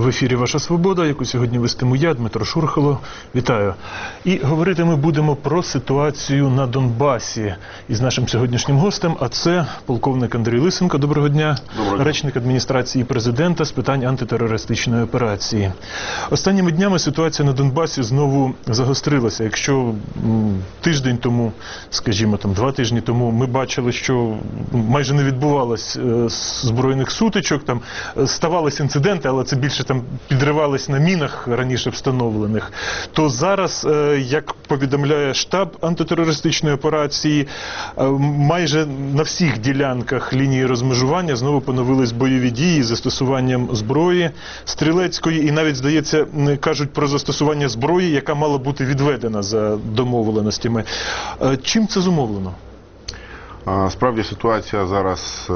В ефірі «Ваша свобода», яку сьогодні вестиму я, Дмитро Шурхало. Вітаю. І говорити ми будемо про ситуацію на Донбасі із нашим сьогоднішнім гостем, а це полковник Андрій Лисенко. Доброго дня. Доброго. Речник адміністрації президента з питань антитерористичної операції. Останніми днями ситуація на Донбасі знову загострилася. Якщо тиждень тому, скажімо, 2 тижні тому ми бачили, що майже не відбувалось збройних сутичок, там ставалися інциденти, але це більше підривались на мінах раніше встановлених, то зараз, як повідомляє штаб антитерористичної операції, майже на всіх ділянках лінії розмежування знову поновились бойові дії з застосуванням зброї стрілецької, і навіть, здається, кажуть про застосування зброї, яка мала бути відведена за домовленостями. Чим це зумовлено? Справді ситуація зараз,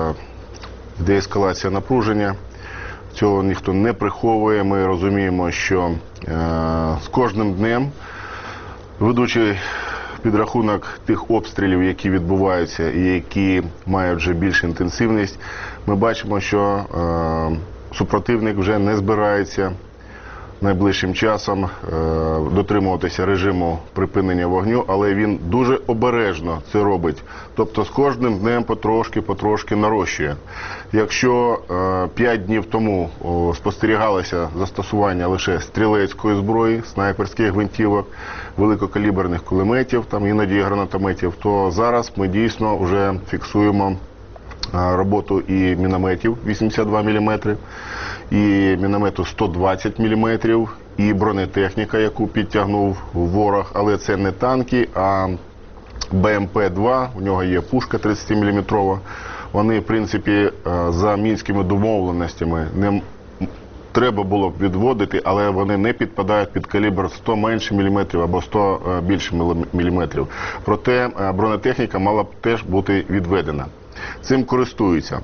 деескалація напруження. Цього ніхто не приховує. Ми розуміємо, що з кожним днем, ведучи підрахунок тих обстрілів, які відбуваються і які мають вже більшу інтенсивність, ми бачимо, що супротивник вже не збирається найближчим часом дотримуватися режиму припинення вогню, але він дуже обережно це робить. Тобто з кожним днем потрошки нарощує. Якщо 5 днів тому спостерігалося застосування лише стрілецької зброї, снайперських гвинтівок, великокаліберних кулеметів, іноді гранатометів, то зараз ми дійсно вже фіксуємо роботу і мінометів 82 мм, і міномету 120 мм, і бронетехніка, яку підтягнув ворог, але це не танки, а БМП-2, у нього є пушка 30-мм. Вони, в принципі, за мінськими домовленостями не треба було б відводити, але вони не підпадають під калібр 100 менше міліметрів або 100 більше міліметрів. Проте бронетехніка мала б теж бути відведена. Цим користуються.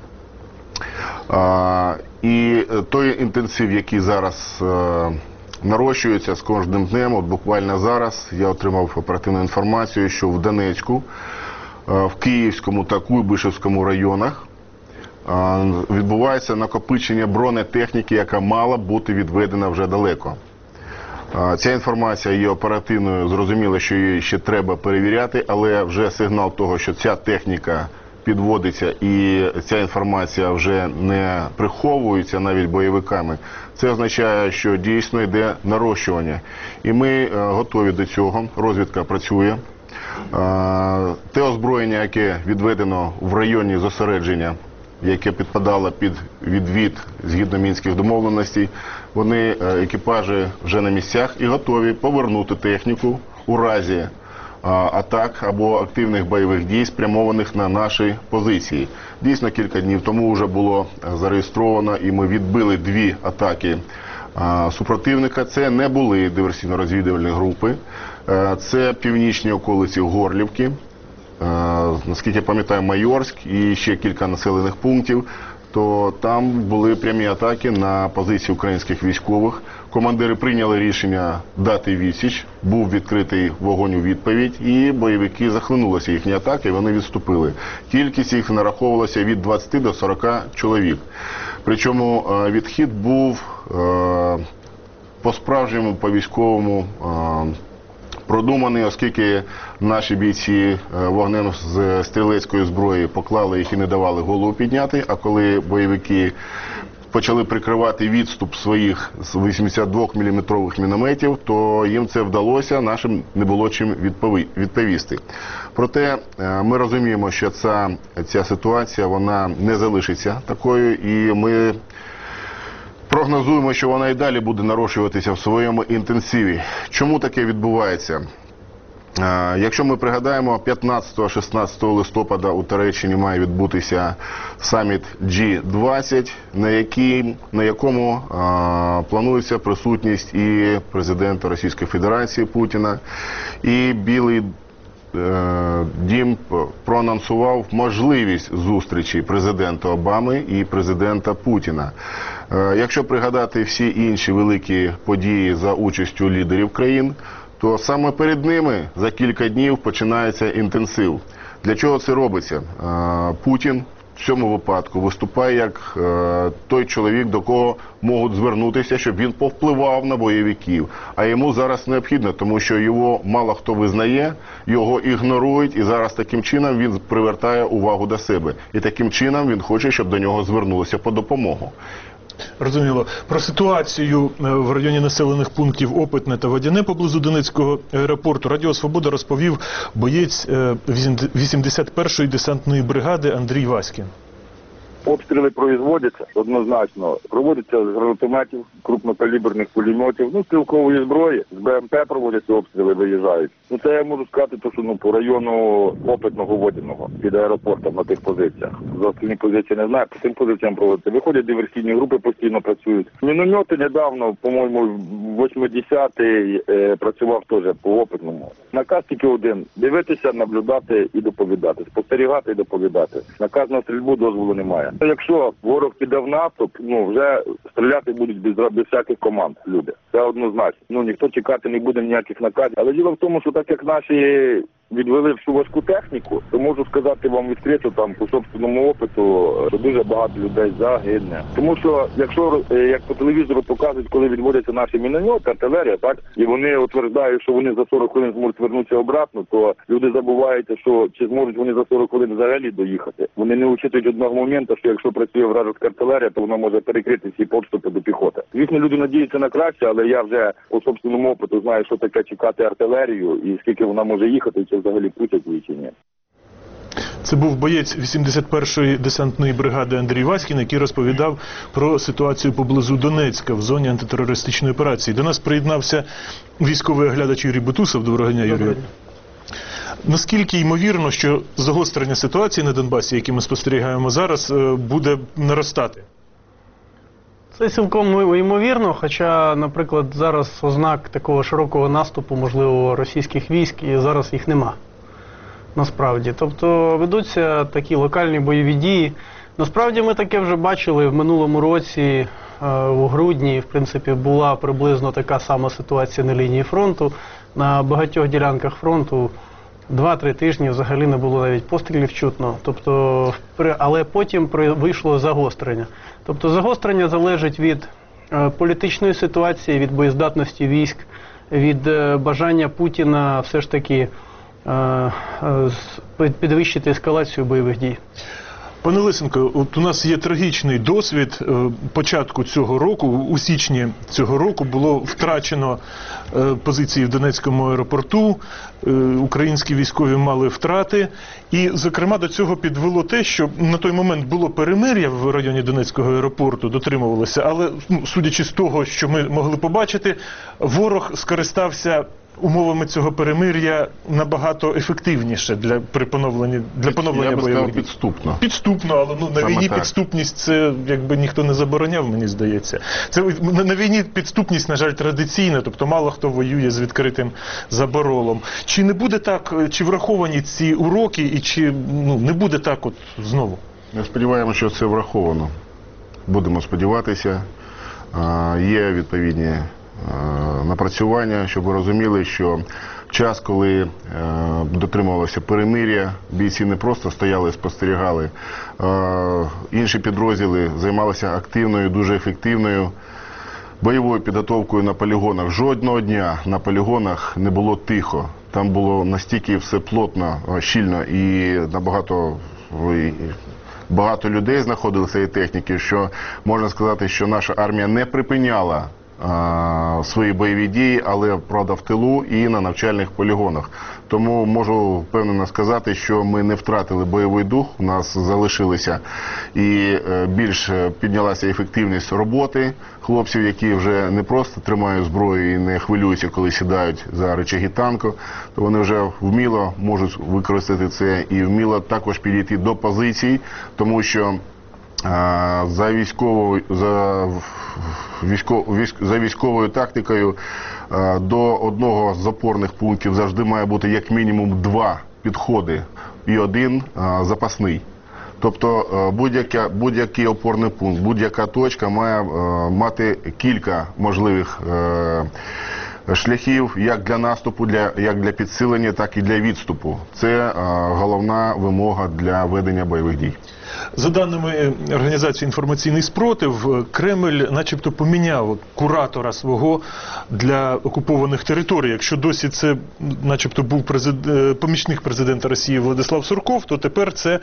І той інтенсив, який зараз нарощується з кожним днем, от буквально зараз я отримав оперативну інформацію, що в Донецьку, в Київському та Куйбишевському районах відбувається накопичення бронетехніки, яка мала бути відведена вже далеко. Ця інформація є оперативною, зрозуміло, що її ще треба перевіряти, але вже сигнал того, що ця техніка підводиться і ця інформація вже не приховується навіть бойовиками, це означає, що дійсно йде нарощування. І ми готові до цього, розвідка працює. Те озброєння, яке відведено в районі зосередження, яке підпадало під відвід згідно мінських домовленостей, вони, екіпажі, вже на місцях і готові повернути техніку у разі атак або активних бойових дій, спрямованих на наші позиції. Дійсно, кілька днів тому вже було зареєстровано, і ми відбили 2 атаки супротивника. Це не були диверсійно-розвідувальні групи, це північні околиці Горлівки, наскільки я пам'ятаю, Майорськ і ще кілька населених пунктів, то там були прямі атаки на позиції українських військових. Командири прийняли рішення дати відсіч, був відкритий вогонь у відповідь, і бойовики захлинулися їхні атаки, і вони відступили. Кількість їх нараховувалася від 20 до 40 чоловік. Причому відхід був по-справжньому, по-військовому продуманий, оскільки наші бійці вогнем з стрілецької зброї поклали їх і не давали голову підняти, а коли бойовики почали прикривати відступ своїх з 82-мм мінометів, то їм це вдалося, нашим не було чим відповісти. Проте ми розуміємо, що ця ситуація, вона не залишиться такою, і ми прогнозуємо, що вона і далі буде нарощуватися в своєму інтенсиві. Чому таке відбувається? Якщо ми пригадаємо, 15-16 листопада у Туреччині має відбутися саміт G20, на якому планується присутність і президента Російської Федерації Путіна, і Білий Дім проанонсував можливість зустрічі президента Обами і президента Путіна. Якщо пригадати всі інші великі події за участю лідерів країн, то саме перед ними за кілька днів починається інтенсив. Для чого це робиться? Путін в цьому випадку виступає як той чоловік, до кого можуть звернутися, щоб він повпливав на бойовиків. А йому зараз необхідно, тому що його мало хто визнає, його ігнорують, і зараз таким чином він привертає увагу до себе. І таким чином він хоче, щоб до нього звернулися по допомогу. Розуміло. Про ситуацію в районі населених пунктів Опитне та Водяне поблизу Донецького аеропорту Радіо Свобода розповів боєць 81-ї десантної бригади Андрій Васькін. Обстріли производяться однозначно. Проводяться з гранатометів, крупнокаліберних пулеметів, стрілкової зброї, з БМП проводяться обстріли, виїжджають. Це я можу сказати, що по району Опитного, Водяного, під аеропортом на тих позиціях. За остальні позиції не знаю, по цим позиціям проводяться. Виходять диверсійні групи, постійно працюють. Міномети недавно, по-моєму, 80-й працював теж по Опитному. Наказ тільки один – дивитися, наблюдати і доповідати, спостерігати і доповідати. Наказ на стрільбу дозволу немає. Якщо ворог піде в наступ, вже стріляти будуть без всяких команд люди. Це однозначно. Ніхто чекати не буде ніяких наказів. Але діло в тому, що так як наші відвели всю важку техніку, то можу сказати вам відкрито, по собственному опиту, що дуже багато людей загине. Тому що, якщо, як по телевізору показують, коли відводяться наші міномети, артилерія, і вони утверждають, що вони за 40 хвилин зможуть вернутися обратно, то люди забувають, що чи зможуть вони за 40 хвилин взагалі доїхати. Вони не учитують одного моменту, що якщо працює вражеська артилерія, то вона може перекрити всі підступи до піхоти. Звісно, люди надіються на краще, але я вже по собственному опиту знаю, що таке чекати артилерію і скільки вона може їхати, чи взагалі путять її чи ні. Це був боєць 81-ї десантної бригади Андрій Васькін, який розповідав про ситуацію поблизу Донецька в зоні антитерористичної операції. До нас приєднався військовий оглядач Юрій Бутусов. Доброго дня, Юрій. Наскільки ймовірно, що загострення ситуації на Донбасі, яке ми спостерігаємо зараз, буде наростати? Це цілком ймовірно, хоча, наприклад, зараз ознак такого широкого наступу, можливо, російських військ, і зараз їх нема. Насправді. Тобто ведуться такі локальні бойові дії. Насправді ми таке вже бачили в минулому році, у грудні, в принципі, була приблизно така сама ситуація на лінії фронту. На багатьох ділянках фронту 2-3 тижні взагалі не було навіть пострілів чутно. Тобто, але потім вийшло загострення. Тобто загострення залежить від політичної ситуації, від боєздатності військ, від бажання Путіна все ж таки підвищити ескалацію бойових дій. Пане Лисенко, от у нас є трагічний досвід. Початку цього року, у січні цього року, було втрачено позиції в Донецькому аеропорту, українські військові мали втрати. І, зокрема, до цього підвело те, що на той момент було перемир'я в районі Донецького аеропорту, дотримувалося, але, судячи з того, що ми могли побачити, ворог скористався умовами цього перемир'я набагато ефективніше для поновлення бойових дій. Підступно. Підступно, але на війні так. Підступність це якби ніхто не забороняв, мені здається. Це на війні підступність, на жаль, традиційна, тобто мало хто воює з відкритим заборолом. Чи не буде так, чи враховані ці уроки, і чи не буде так от знову? Ми сподіваємося, що це враховано. Будемо сподіватися. Є відповідні напрацювання, щоб ви розуміли, що в час, коли дотримувалося перемир'я, бійці не просто стояли, спостерігали, інші підрозділи займалися активною, дуже ефективною бойовою підготовкою на полігонах. Жодного дня на полігонах не було тихо. Там було настільки все плотно, щільно і багато людей знаходилося і техніки, що можна сказати, що наша армія не припиняла свої бойові дії, але, правда, в тилу і на навчальних полігонах. Тому можу впевнено сказати, що ми не втратили бойовий дух, у нас залишилися і більш піднялася ефективність роботи хлопців, які вже не просто тримають зброю і не хвилюються, коли сідають за рычаги танку, то вони вже вміло можуть використати це і вміло також підійти до позицій, тому що за військовою тактикою до одного з опорних пунктів завжди має бути як мінімум 2 підходи і 1 запасний. Тобто будь-який опорний пункт, будь-яка точка має мати кілька можливих шляхів як для наступу, як для підсилення, так і для відступу. Це головна вимога для ведення бойових дій. За даними організації «Інформаційний спротив», Кремль начебто поміняв куратора свого для окупованих територій. Якщо досі це начебто був помічник президента Росії Владислав Сурков, то тепер це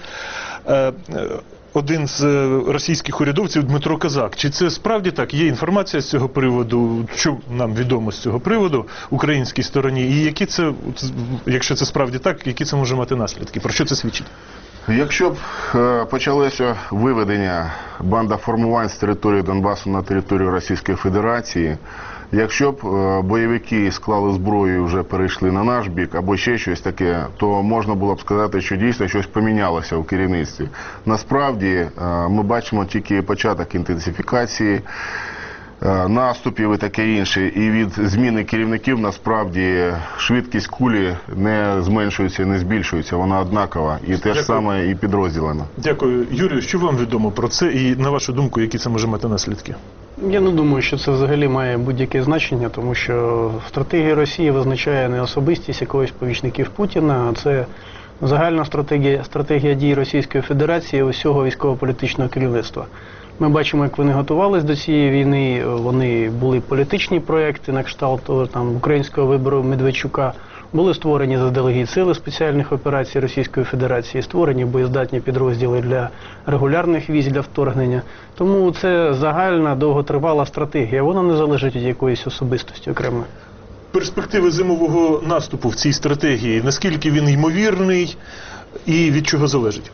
один з російських урядовців Дмитро Казак. Чи це справді так? Є інформація з цього приводу? Що нам відомо з цього приводу українській стороні? І які це, якщо це справді так, які це може мати наслідки? Про що це свідчить? Якщо б почалося виведення бандоформувань з території Донбасу на територію Російської Федерації, якщо б бойовики склали зброю і вже перейшли на наш бік, або ще щось таке, то можна було б сказати, що дійсно щось помінялося у керівництві. Насправді, ми бачимо тільки початок інтенсифікації наступів і таке інше. І від зміни керівників, насправді, швидкість кулі не зменшується, не збільшується. Вона однакова. І те ж саме і підрозділами. Дякую. Юрію, що вам відомо про це? І, на вашу думку, які це може мати наслідки? Я не думаю, що це взагалі має будь-яке значення, тому що стратегія Росії визначає не особистість якогось помічників Путіна, а це загальна стратегія дій Російської Федерації усього військово-політичного керівництва. Ми бачимо, як вони готувалися до цієї війни, вони були політичні проекти на кшталт там, українського вибору Медведчука, були створені заздалегідь сили спеціальних операцій Російської Федерації, створені боєздатні підрозділи для регулярних військ, для вторгнення. Тому це загальна, довготривала стратегія, вона не залежить від якоїсь особистості окремої. Перспективи зимового наступу в цій стратегії, наскільки він ймовірний і від чого залежить?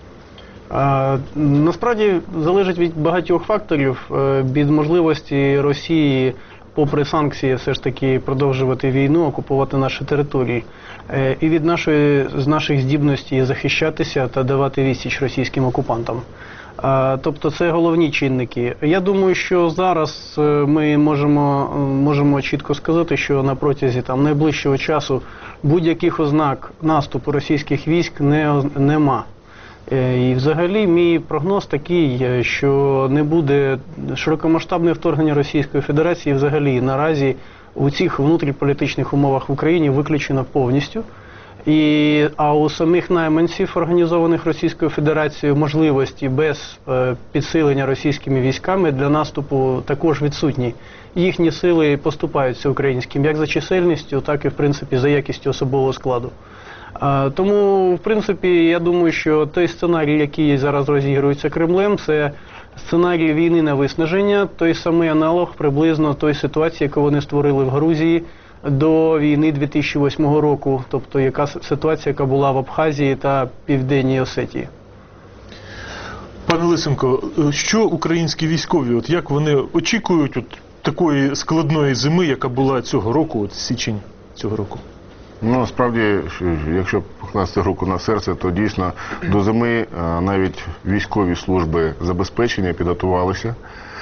Насправді залежить від багатьох факторів, від можливості Росії, попри санкції, все ж таки продовжувати війну, окупувати наші території, і від наших здібностей захищатися та давати відсіч російським окупантам. Тобто це головні чинники. Я думаю, що зараз ми можемо чітко сказати, що на протязі найближчого часу будь-яких ознак наступу російських військ нема. І взагалі мій прогноз такий, що не буде широкомасштабне вторгнення Російської Федерації взагалі наразі у цих внутрішньополітичних умовах в Україні виключено повністю. А у самих найманців, організованих Російською Федерацією, можливості без підсилення російськими військами для наступу також відсутні. Їхні сили поступаються українським як за чисельністю, так і, в принципі, за якістю особового складу. Тому, в принципі, я думаю, що той сценарій, який зараз розігрується Кремлем, це сценарій війни на виснаження, той самий аналог приблизно той ситуації, яку вони створили в Грузії до війни 2008 року, тобто яка ситуація, яка була в Абхазії та Південній Осетії. Пане Лисенко, що українські військові, як вони очікують такої складної зими, яка була цього року, січень цього року? Ну, справді, якщо покласти руку на серце, то дійсно до зими навіть військові служби забезпечення підготувалися.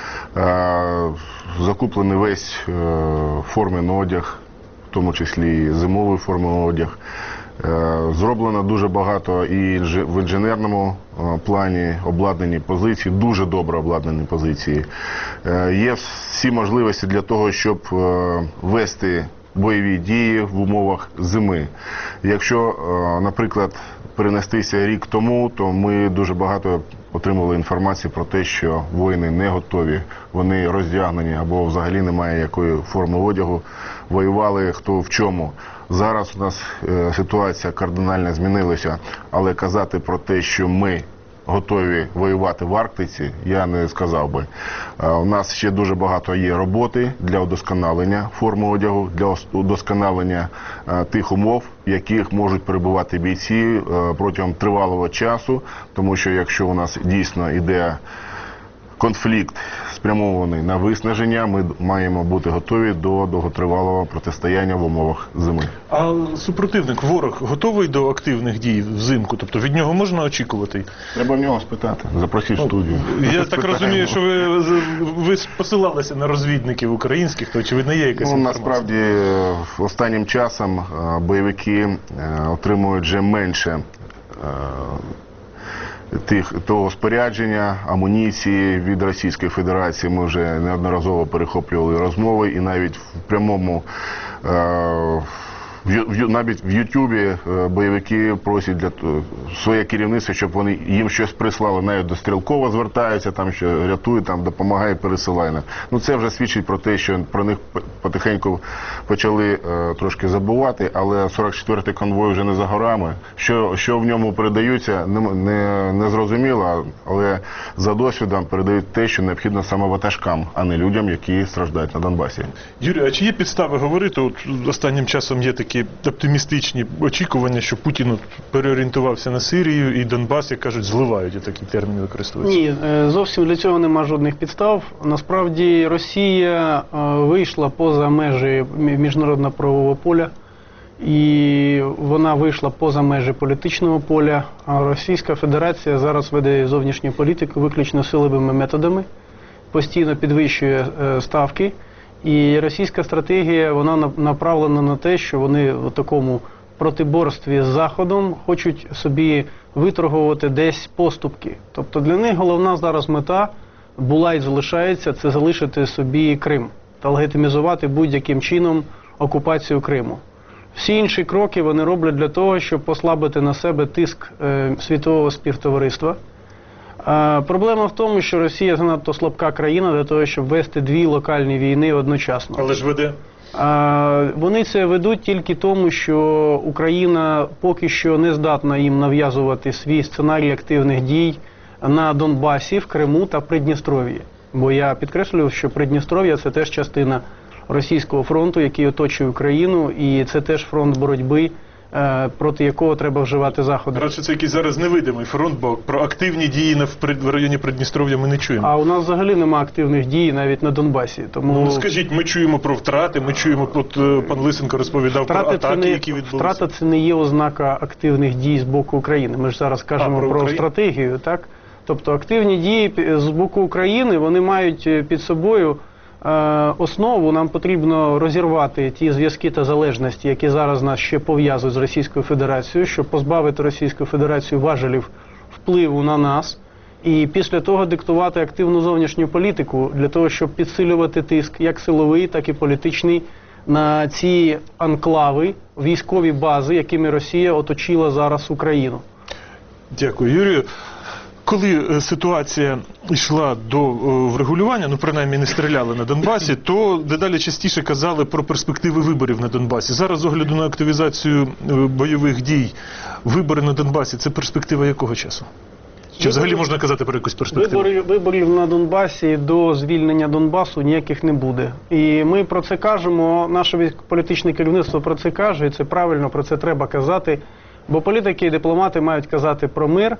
Закуплений весь форменний одяг, в тому числі і зимовий форменний одяг. Зроблено дуже багато і в інженерному плані обладнані позиції, дуже добре обладнані позиції. Є всі можливості для того, щоб вести бойові дії в умовах зими. Якщо, наприклад, перенестися рік тому, то ми дуже багато отримали інформації про те, що воїни не готові, вони роздягнені або взагалі немає якої форми одягу, воювали хто в чому. Зараз у нас ситуація кардинально змінилася, але казати про те, що ми готові воювати в Арктиці, я не сказав би. У нас ще дуже багато є роботи для удосконалення форми одягу, для удосконалення тих умов, в яких можуть перебувати бійці протягом тривалого часу, тому що якщо у нас дійсно йде конфлікт спрямований на виснаження, ми маємо бути готові до довготривалого протистояння в умовах зими. А супротивник, ворог, готовий до активних дій взимку? Тобто від нього можна очікувати? Треба в нього спитати. Запросіть в студію. Я так розумію, що ви посилалися на розвідників українських, то очевидно є якась інформація? Насправді, останнім часом бойовики отримують вже менше того спорядження, амуніції від Російської Федерації. Ми вже неодноразово перехоплювали розмови і навіть в прямому навіть в Ютубі бойовики просять своє керівництво, щоб вони їм щось прислали, навіть до Стрілкова звертаються, там що рятує, там допомагає, пересилає нам. Ну це вже свідчить про те, що про них потихеньку почали трошки забувати, але 44-й конвой вже не за горами. Що в ньому передаються, не зрозуміло, але за досвідом передають те, що необхідно саме ватажкам, а не людям, які страждають на Донбасі. Юрій, а чи є підстави говорити, от останнім часом є такі оптимістичні очікування, що Путін переорієнтувався на Сирію і Донбас, як кажуть, зливають, і такі терміни використовуються? Ні, зовсім для цього нема жодних підстав. Насправді Росія вийшла поза межі міжнародного правового поля, і вона вийшла поза межі політичного поля, а Російська Федерація зараз веде зовнішню політику виключно силовими методами, постійно підвищує ставки. І російська стратегія, вона направлена на те, що вони в такому протиборстві з Заходом хочуть собі виторгувати десь поступки. Тобто для них головна зараз мета була і залишається – це залишити собі Крим та легітимізувати будь-яким чином окупацію Криму. Всі інші кроки вони роблять для того, щоб послабити на себе тиск світового співтовариства. Проблема в тому, що Росія занадто слабка країна для того, щоб вести дві локальні війни одночасно. Але ж веде. Вони це ведуть тільки тому, що Україна поки що не здатна їм нав'язувати свій сценарій активних дій на Донбасі, в Криму та Придністров'ї. Бо я підкреслюю, що Придністров'я – це теж частина російського фронту, який оточує Україну, і це теж фронт боротьби, проти якого треба вживати заходи. Радше це якийсь зараз невидимий фронт, бо про активні дії в районі Придністров'я ми не чуємо. А у нас взагалі немає активних дій навіть на Донбасі. Тому... Ну, скажіть, ми чуємо про втрати, ми чуємо, от пан Лисенко розповідав про атаки, які відбулися. Втрата – це не є ознака активних дій з боку України. Ми ж зараз кажемо про стратегію, так? Тобто активні дії з боку України, вони мають під собою основу. Нам потрібно розірвати ті зв'язки та залежності, які зараз нас ще пов'язують з Російською Федерацією, щоб позбавити Російську Федерацію важелів впливу на нас. І після того диктувати активну зовнішню політику для того, щоб підсилювати тиск як силовий, так і політичний на ці анклави, військові бази, якими Росія оточила зараз Україну. Дякую, Юрію. Коли ситуація йшла до врегулювання, ну принаймні не стріляли на Донбасі, то дедалі частіше казали про перспективи виборів на Донбасі. Зараз, з огляду на активізацію бойових дій, вибори на Донбасі – це перспектива якого часу? Чи взагалі можна казати про якусь перспективу? Виборів на Донбасі до звільнення Донбасу ніяких не буде. І ми про це кажемо, наше політичне керівництво про це каже, і це правильно, про це треба казати. Бо політики і дипломати мають казати про мир,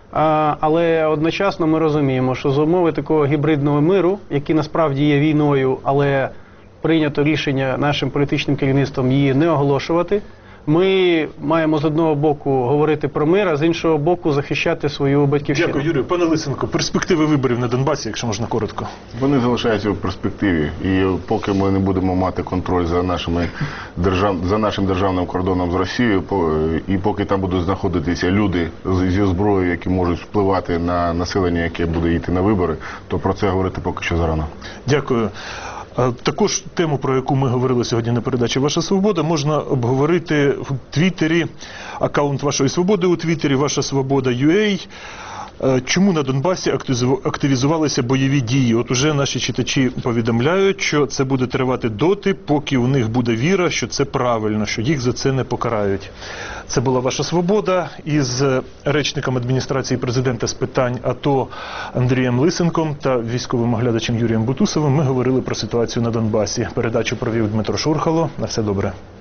але одночасно ми розуміємо, що за умови такого гібридного миру, який насправді є війною, але прийнято рішення нашим політичним керівництвом її не оголошувати, ми маємо з одного боку говорити про мир, а з іншого боку захищати свою батьківщину. Дякую, Юрію. Пане Лисенко, перспективи виборів на Донбасі, якщо можна коротко. Вони залишаються в перспективі. І поки ми не будемо мати контроль за нашим державним кордоном з Росією, і поки там будуть знаходитися люди зі зброєю, які можуть впливати на населення, яке буде йти на вибори, то про це говорити поки що зарано. Дякую. Також тему, про яку ми говорили сьогодні на передачі «Ваша свобода», можна обговорити в Твіттері, аккаунт «Вашої свободи» у Твіттері, «Ваша свобода.UA». Чому на Донбасі активізувалися бойові дії? От уже наші читачі повідомляють, що це буде тривати доти, поки у них буде віра, що це правильно, що їх за це не покарають. Це була «Ваша свобода» із речником адміністрації президента з питань АТО Андрієм Лисенком та військовим оглядачем Юрієм Бутусовим. Ми говорили про ситуацію на Донбасі. Передачу провів Дмитро Шурхало. На все добре.